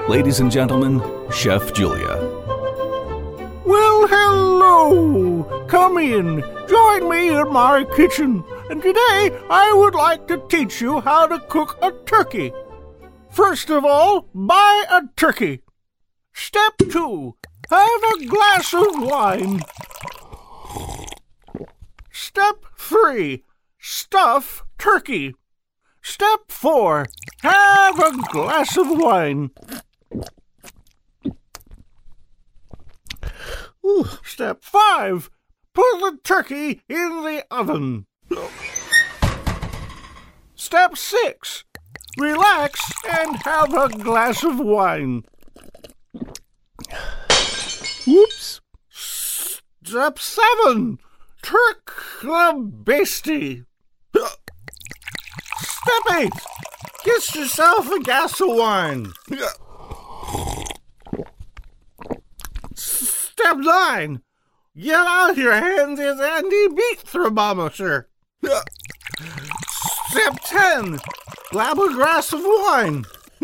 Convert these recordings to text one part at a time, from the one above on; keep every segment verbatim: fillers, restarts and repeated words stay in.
Ladies and gentlemen, Chef Julia. Well, hello! Come in. Join me in my kitchen. And today, I would like to teach you how to cook a turkey. First of all, buy a turkey. Step two, have a glass of wine. Step three, stuff turkey. Step four, have a glass of wine. Ooh. Step five, put the turkey in the oven. Step six, relax and have a glass of wine. Whoops. Step seven, Turk the Basty. Step eight, get yourself a glass of wine. Step nine, get out your handy dandy meat thermometer. Step ten, grab a glass of wine.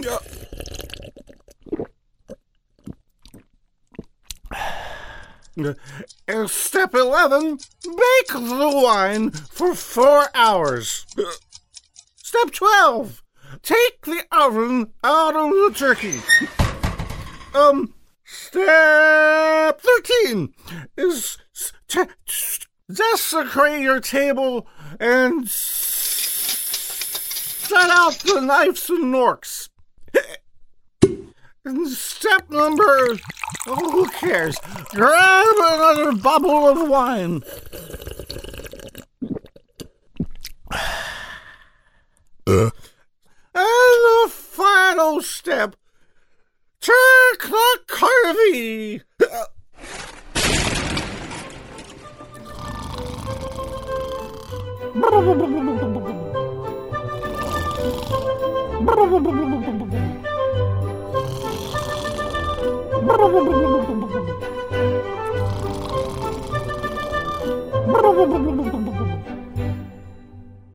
And step eleven, bake the wine for four hours. Step twelve, take the oven out of the turkey. Um, step thirteen is t- t- desecrate your table and set out the knives and forks. And step number, oh, who cares? Grab another bottle of wine. Uh. And the final step, Turk the Curvy.